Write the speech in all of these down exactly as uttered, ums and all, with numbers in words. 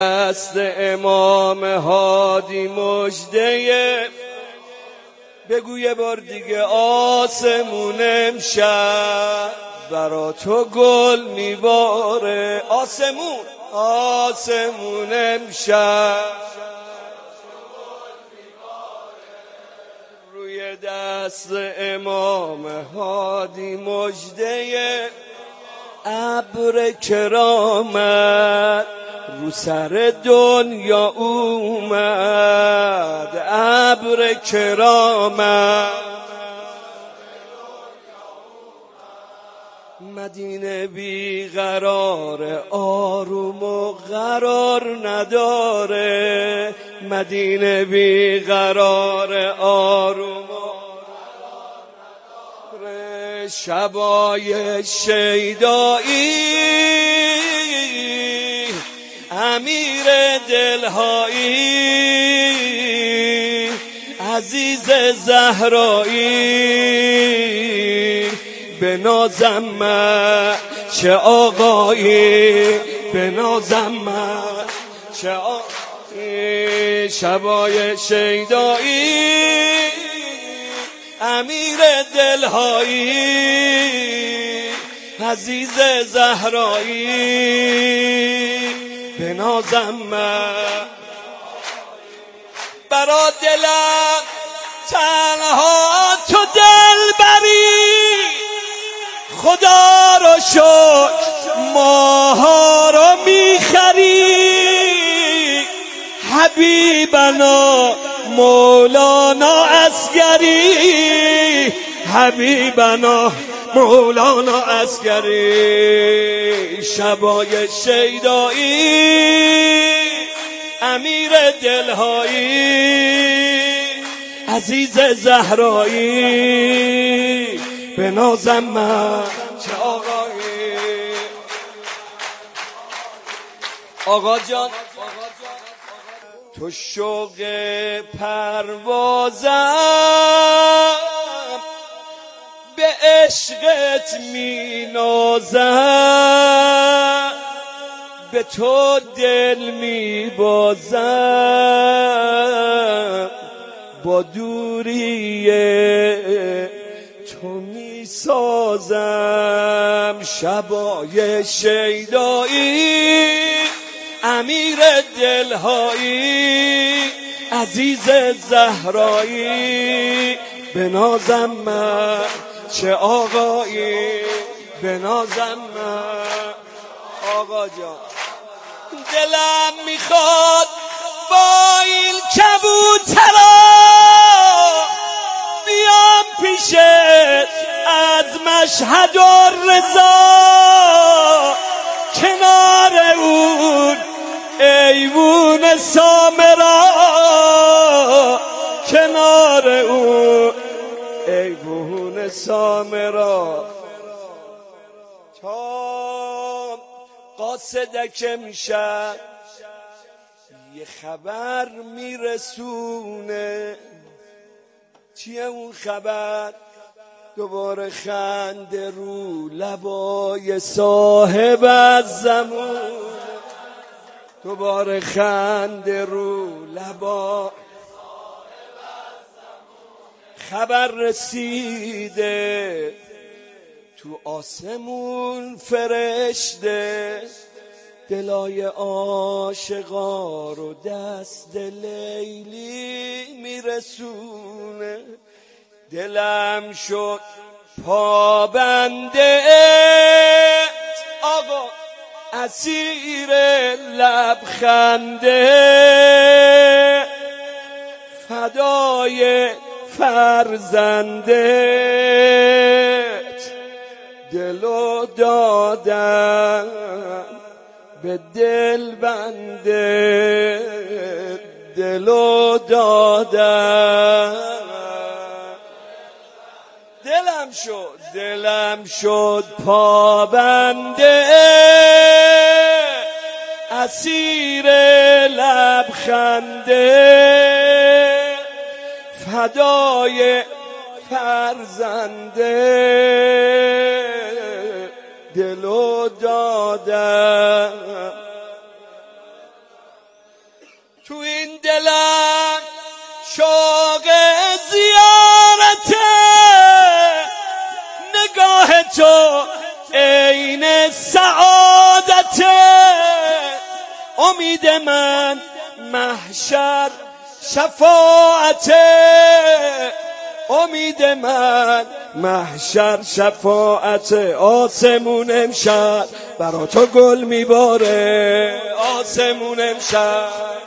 دست امام هادی مژده، بگو یه بار دیگه آسمون امشب برا تو گل میباره. آسمون آسمون امشب روی دست امام هادی مژده، ابر کرامت رو سر دنیا اومد. ابر کرامت مدینه بی قرار، آروم و قرار نداره. مدینه بی قرار، آروم و شبای شیدایی، امیر دلهایی، عزیز زهرایی، به نازم چه آقایی، به نازم چه آقایی. شبای شیدایی، امیر دلهایی، عزیز زهرایی، به نازم برا دلم تنها تو دل بری. خدا رو شکر ماها رو میخری. حبیبنا مولانا اصغری، حبیبنا مولانا اصغری. شبای شیدایی، امیر دلهایی، عزیز زهرایی، به نازم چه آقایی. آقا جان تو شوق پروازم، به عشقت می نازم، به تو دل می بازم، با دوری تو می سازم. شبای شیدایی، امیر دلهایی، عزیز زهرایی، به نازم چه آقایی، به نازم آقا جان. دلم میخواد با این کبوترا بیام پیشت از مشهد و رضا، کنار اون ایوون سامرا، کنار اون ایوون سامرا. تا قاصدک امشب یه خبر میرسونه. چیه اون خبر؟ دوباره خنده رو لبای صاحب الزمان، دوباره خنده رو لبا. خبر رسیده تو آسمون فرشته، دلای عاشقا رو دست لیلی میرسونه. دلم شد پابنده آقا، اسیر لبخنده، فدای فرزندت. دلو دادم به دل بنده، دلو دادم. دلم شد دلم شد پابنده، اسیر لبخنده، فدای فرزنده. دلو دادم تو این دلم شوق زیارت نگاه تو عین سعادت امید من محشر شفاعت امید من محشر شفاعت آسمون امشب برا تو گل میباره آسمون امشب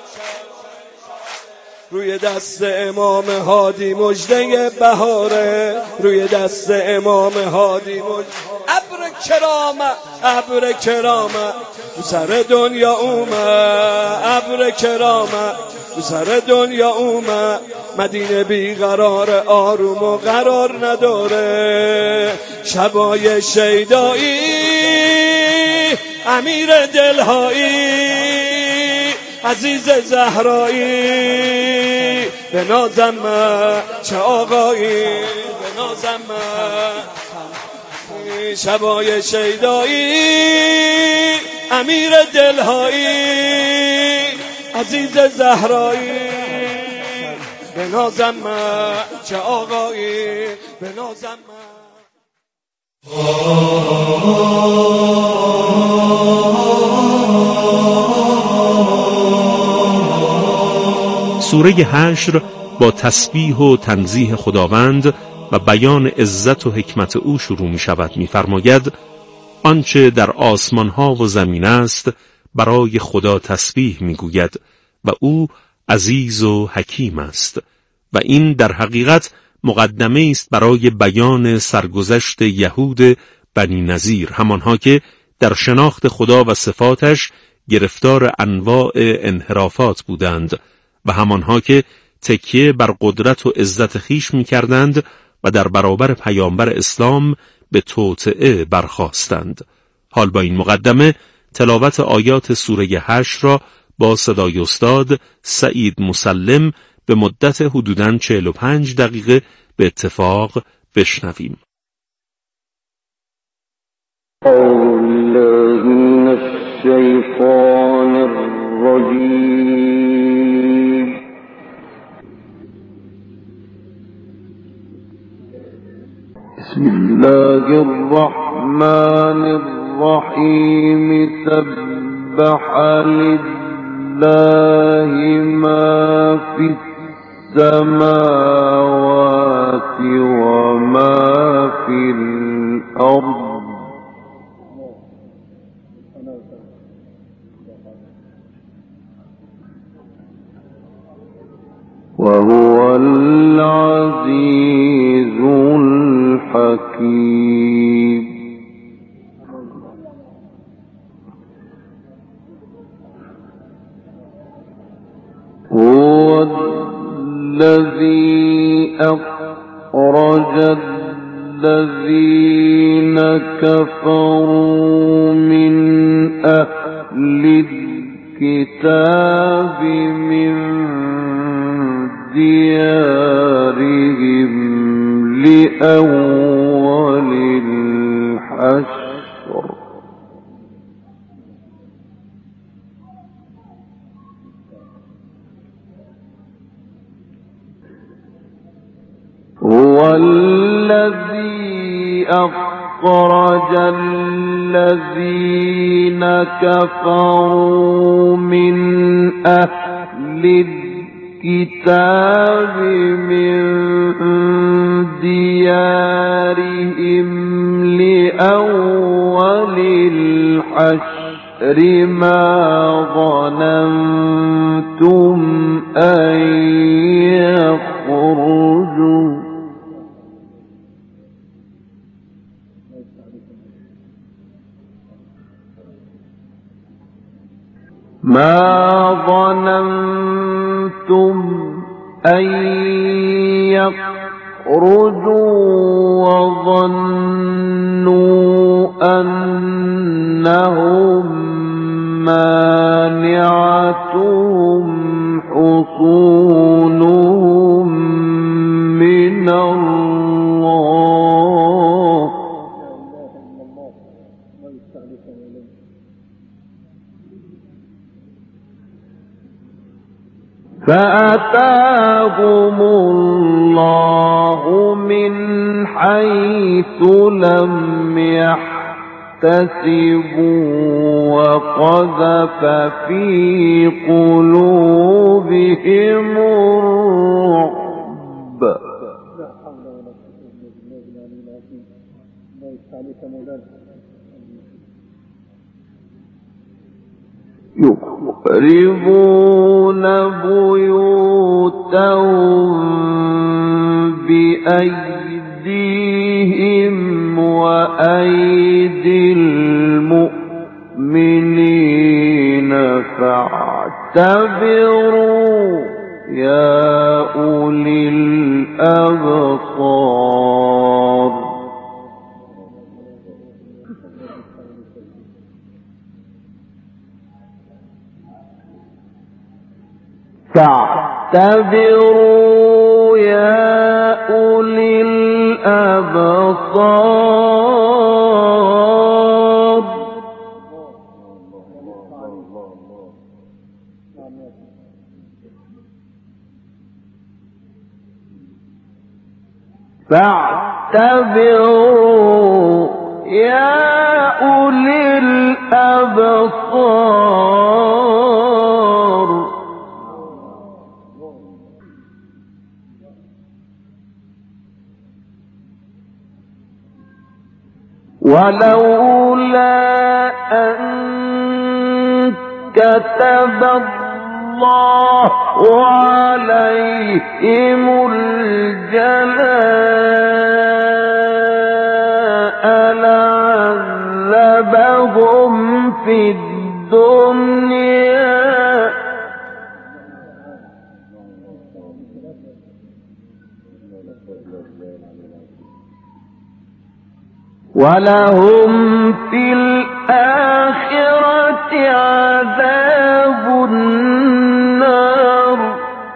روی دست امام هادی مژده بهاره روی دست امام هادی مژده ابر کرامت ابر کرامت رو سر دنیا اومد ابر کرامت رو سر دنیا اومد مدینه بیقرار آروم و قرار نداره شبای شیدایی امیر دلهایی عزیز زهرایی به نازم من چه آقایی به نازم من شبای شیدایی امیر دلهایی عزیز زهرایی به نازم من چه آقایی به نازم من. سوره حشر با تسبیح و تنزیه خداوند و بیان عزت و حکمت او شروع می شود. می فرماید آنچه در آسمان ها و زمین است برای خدا تسبیح می گوید و او عزیز و حکیم است. و این در حقیقت مقدمه است برای بیان سرگذشت یهود بنی نظیر، همانها که در شناخت خدا و صفاتش گرفتار انواع انحرافات بودند و همانها که تکیه بر قدرت و عزت خیش می کردند و در برابر پیامبر اسلام به توطئه برخاستند. حال با این مقدمه تلاوت آیات سوره حشر را با صدای استاد سعید مسلم به مدت حدوداً چهل و پنج دقیقه به اتفاق بشنویم. من الشیطان الرجیم بسم الله الرحمن الرحیم سبح لله ما فی السماوات و ما فی الارض وهو العزيز الحكيم هو الذي أخرج الذين كفروا من أهل الكتاب من ديارهم لأول الحشر هو الذي أخرج الذين كفروا من أهل الكتاب من ديارهم لأول الحشر ما ظننتم أن يخرجوا ما ظننتم أن يخرجوا وظنوا أنهم مانعتهم حصونهم من الله فأتاهم الله من حيث لم يحتسبوا وقذف في قلوبهم الرعب يخربون بيوتهم بأيديهم وأيدي المؤمنين فاعتبروا يا أولي الأبصار فاعتبروا يا أولي الأبصار فاعتبروا يا أولي الأبصار ولولا أن كتب الله عليهم الجلاء لعذبهم في الدنيا ولهم في الآخرة عذاب النار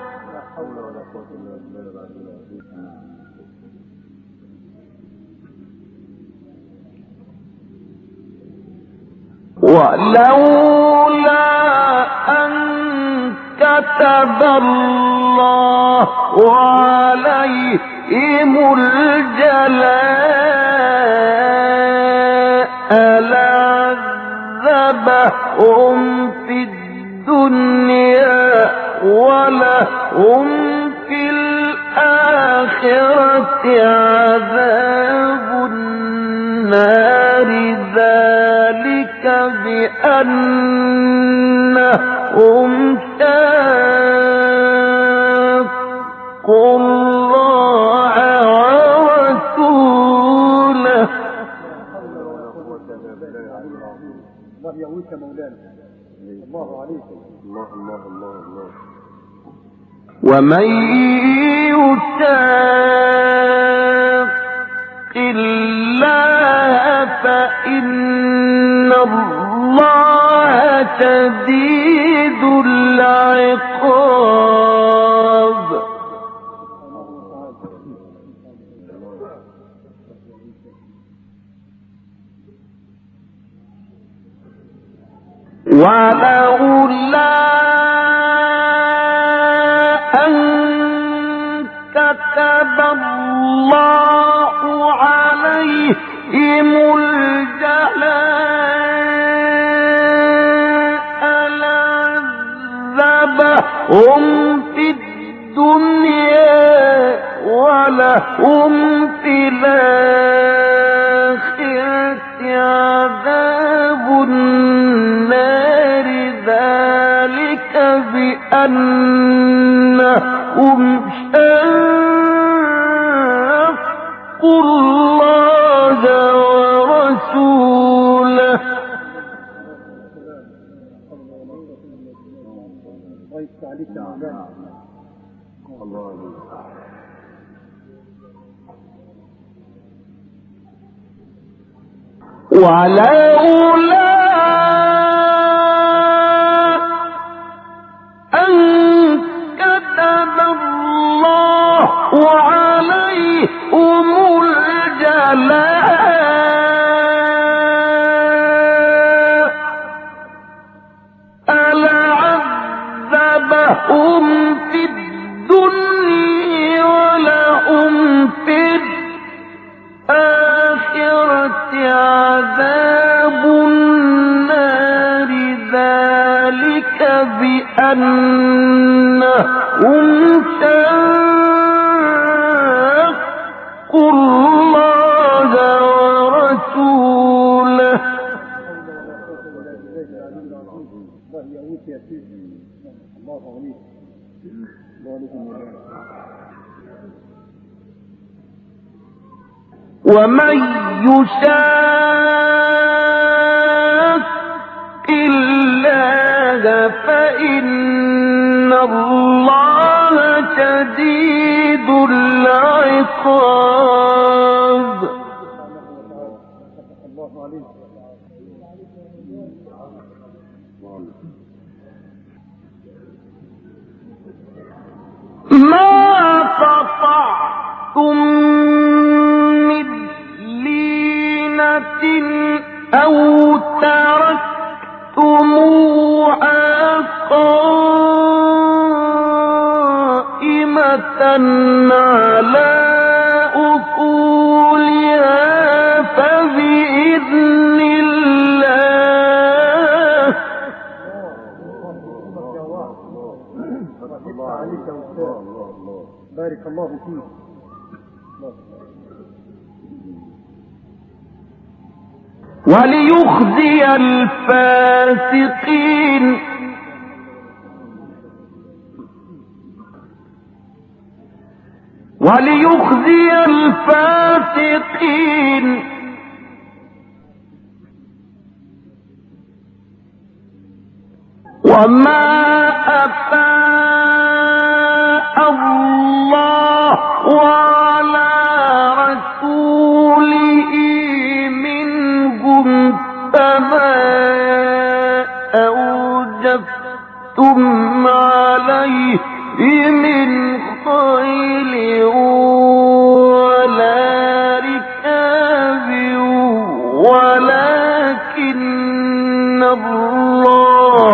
ولولا أن كتب الله عليهم الجلاء لعذبهم في الدنيا ولهم في الآخرة عذاب النار ذلك بأنهم شاقوا الله ورسوله الله يعويك مولانا الله عليك الله الله الله الله ومن يشاق الله فإن الله شديد العقاب ولولا أن كتب الله عليهم الجلاء لعذبهم في الدنيا ولهم في الآخرة عذاب النار ذلك بأنهم شاقوا الله ورسوله ولولا أن كتب الله عليهم الجلاء لعذبهم عذابهم في الدنيا ولهم في الآخرة عذاب النار ذلك بأنهم شاقوا الله ورسوله ومن يشاق الله فإن الله شديد العقاب. ما قطعتم من لينة أو تركتموها قائمة على أصولها فبإذن الله. بارك الله فيك. وليخزي الفاسقين وليخزي الفاسقين وما أفاء الله على رسوله منهم فما أوجفتم عليه من خيل ولا ركاب ولكن الله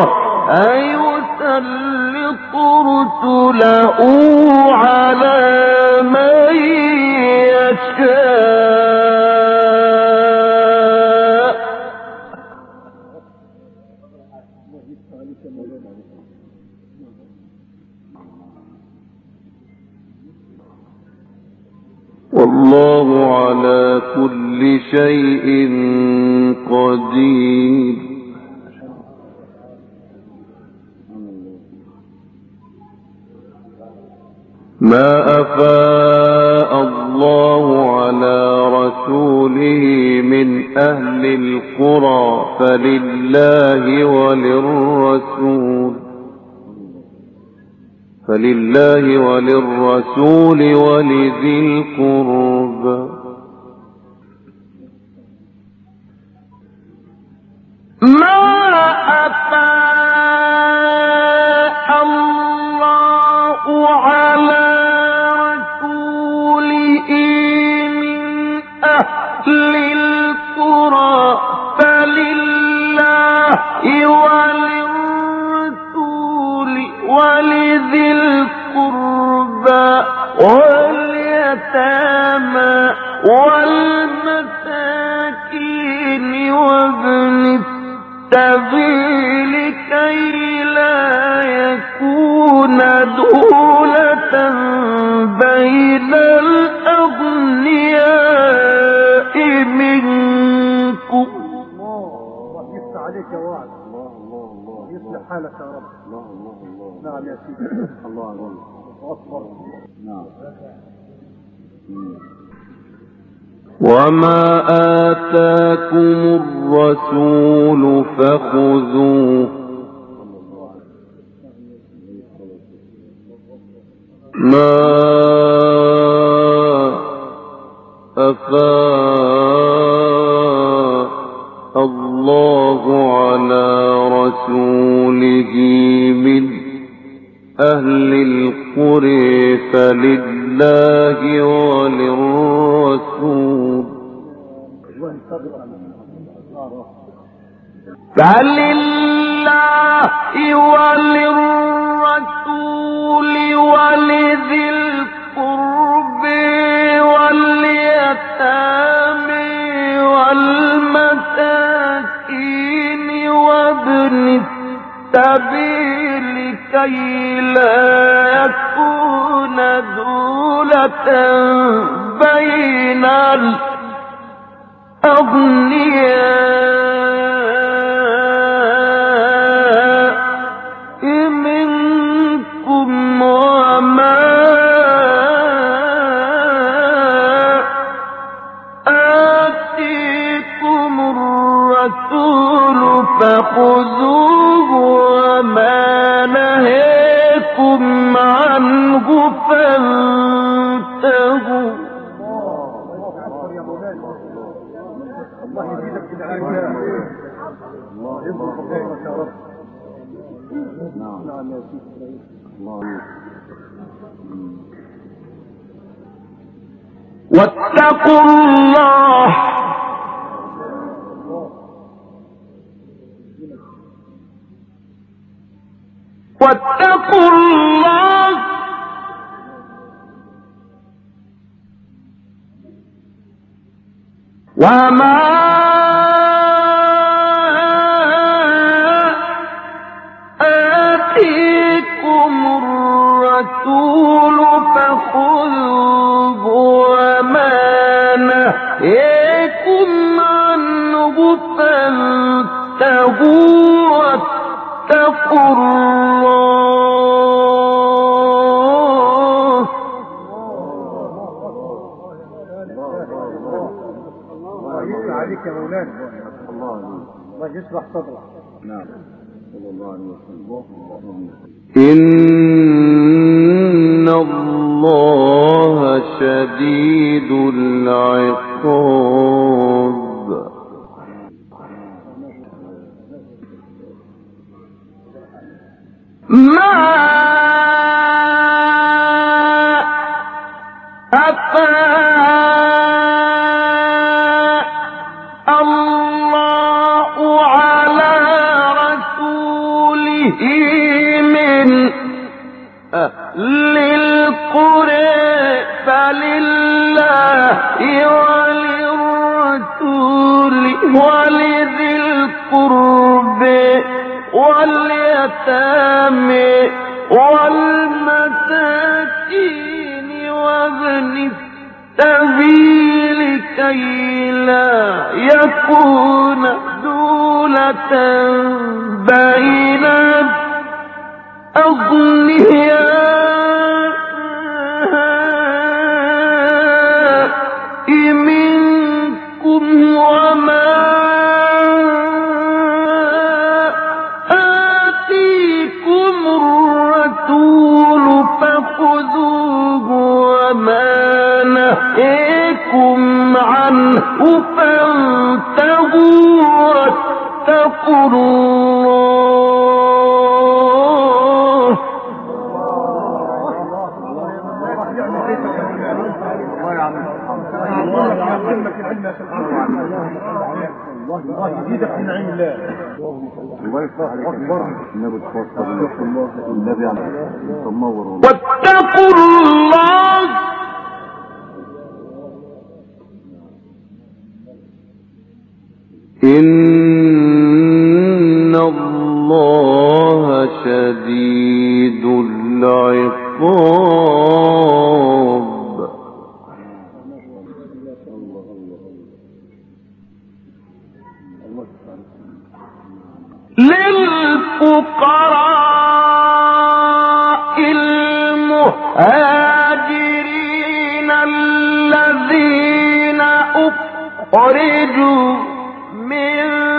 يسلط رسله على من يشاء. والله على كل شيء قدير. ما أفاء الله على رسوله من أهل القرى فلله وللرسول فلله وللرسول ولذي القربى. ما أفاء الله على رسوله من أهل القرى فلله وللرسول ولذي القربى واليتامى والمساكين وابن السبيل كي لا يكون دولة بين الأغنياء منكم. الله يفتح عليك يا وعد. الله الله الله يصلح حالك يا رب. الله الله الله. نعم يا سيدي. الله الله أكبر. نعم. وما آتاكم الرسول فخذوه ما أفاء الله على رسوله من أهل القرى فلله وللرسول فلله وللرسول لكي لا يكون دولة بين الأغنياء منكم وما آتيكم الرسول فخذوه وما نهيكم عنه فانتهوا. الله يزيدك في العافية. الله يبارك فيك يا رب. نعم نعم يا سيدي. الله واتقوا الله واتقوا الله وما آتيكم الرسول فخذوه وما نهيكم عنه فانتهوا واتقوا الله. الله يسمع عليك يا مولانا. الله يشرح صدرك. نعم صلى الله عليه وسلم. إن الله شديد العقاب. ما أفاء الله على رسوله من أهل القرى فلله وللرسول ولذي القرب واليتامى والمساكين وابن السبيل كي لا يكون دولة بين الأغنياء منكم وما آتيكم الرسول فخذوه وما نهيكم عنه فانتهوا واتقوا الله. الله يزيدك من نعيم الله. الله يفتح عليك. النبي تفضل الله النبي عليه تنور. واتقوا الله إن الله شديد العقاب. للفقراء المهاجرين الذين أخرجوا من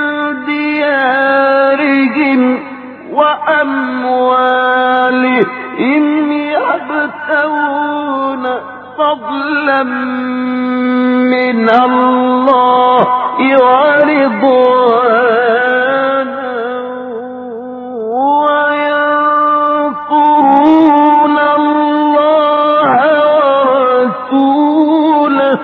ديارهم وأموالهم يبتغون فضلا من الله ورضوانا وينصرون الله ورسوله.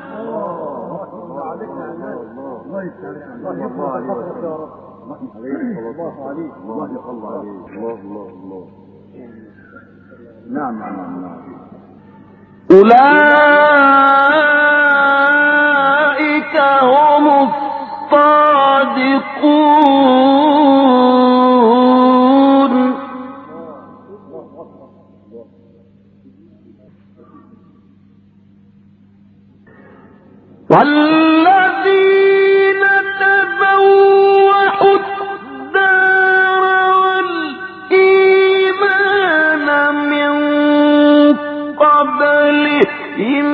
نعم نعم نعم. أولئك هم الصادقون والذين تبوأوا الدار والإيمان من قبلهم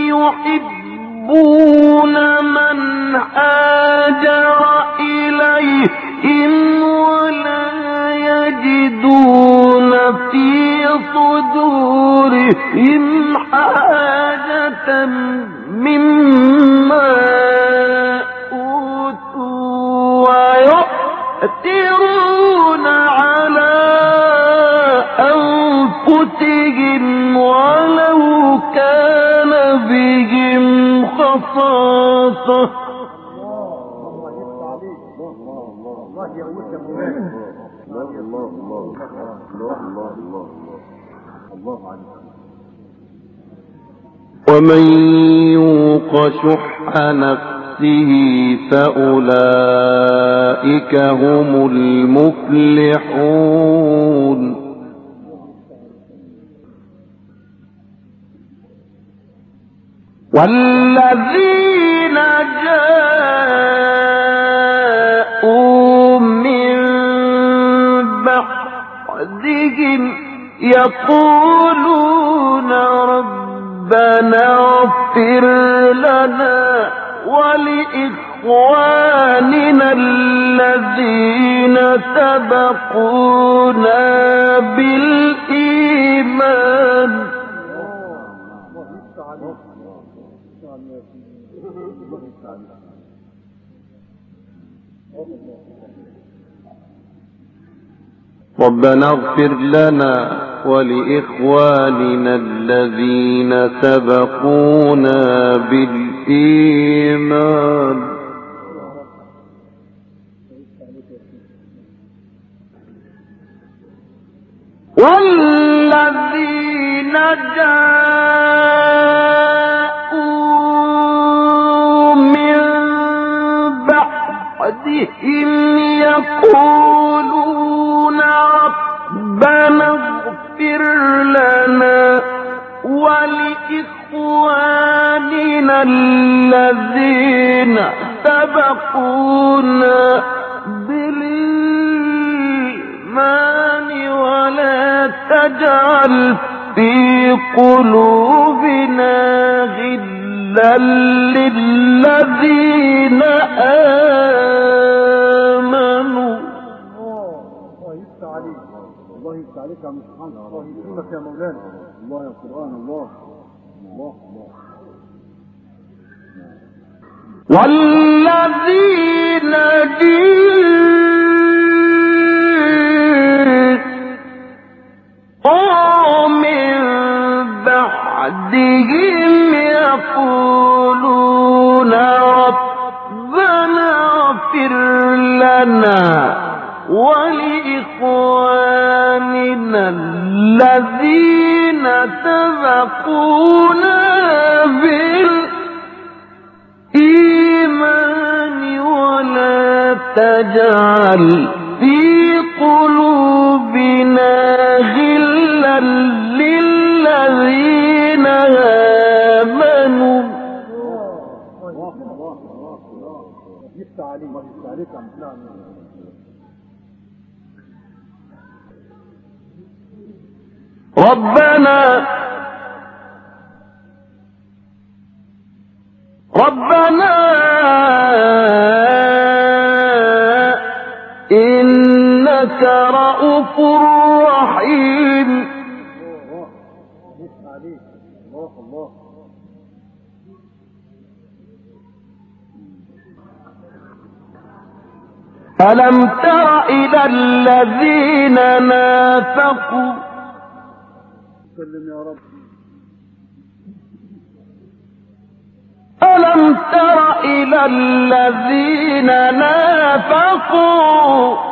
يحبون من هاجر إليهم ولا يجدون في صدورهم حاجة مما أوتوا ويؤثرون على أنفسهم ولو كان بهم خصاصة. ومن يوق شح نفسه فأولئك هم المفلحون. والذين جاءوا من بعدهم يقولون ربنا اغفر لنا ولإخواننا الذين سبقونا بالإيمان. ربنا اغفر لنا ولإخواننا الذين سبقونا بالإيمان. والذين جاءوا من بعدهم يقولون ربنا اغفر لنا ولإخواننا الذين سبقونا بالإيمان ولا تجعل في قلوبنا غلا للذين آمنوا. الله يفتح عليك، الله يفتح عليك يا محمد، الله يكرمك يا مولانا، الله يا قرآن، الله الله الله. والذين جاءوا من بعدهم يقولون ربنا اغفر لنا ولإخواننا الذين سبقونا بالإيمان ولا تجعل في قلوبنا غلا للذين آمنوا. يفتح عليك، الله يفتح عليك يا محمد. ربنا ربنا إنك رؤوف رحيم. الله الله. ألم تر إلى الذين نافقوا سلم يا رب. ألم تر إلى الذين نافقوا